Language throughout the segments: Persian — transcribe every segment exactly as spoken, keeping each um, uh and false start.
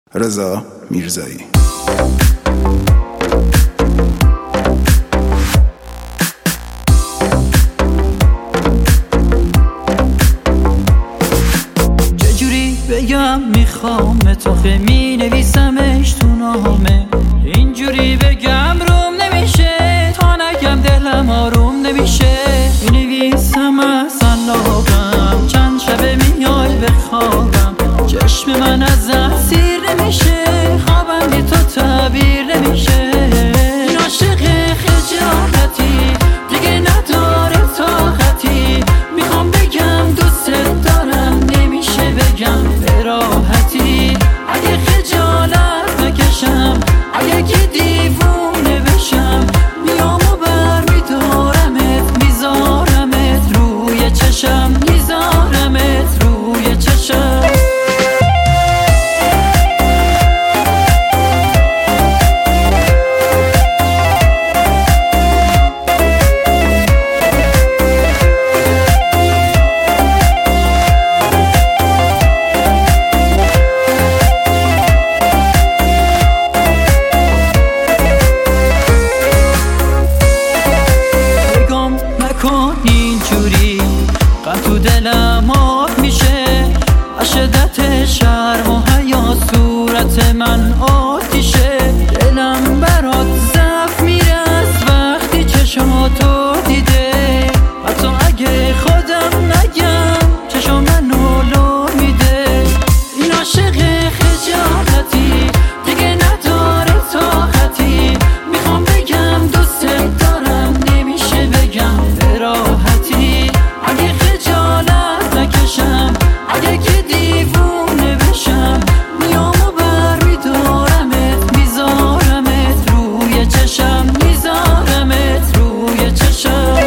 رضا میرزایی. چجوری بگم میخوام تو خه می نویسمش تو نامه، اینجوری بگم روم نمیشه تا نگم دلم آروم نمیشه. می نویسم از علاقم چند شبه میای بخوابم، چشم من از سیر نمیشه، خوابم بی تو تعبیر نمیشه. این عاشق خجالتی دیگه نداره طاقتی، میخوام بگم دوست دارم نمیشه بگم به راحتی. اگه خجالت نکشم، اگه که دیوونه بشم، میام و بر میدارمت میذارمت روی چشم، میذارمت روی چشم. اینجوری غم تو دلم آب میشه، از شدت شرم و حیا صورت من آتیشه. دلم برات ضعف میره از وقتی چشماتو دیده، حتی اگه خودم نگم چشم منو لو میده. این عاشق خجالتی دیگه نداره طاقتی، میخوام بگم دوست دارم نمیشه بگم به راحتی. اگه خجالت نکشم، اگه که دیوونه بشم، میام و بر میدارمت میذارمت روی چشم، میذارمت روی چشم.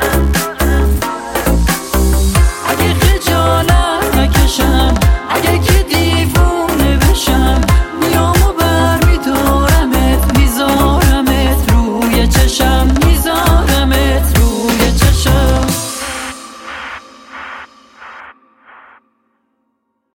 اگه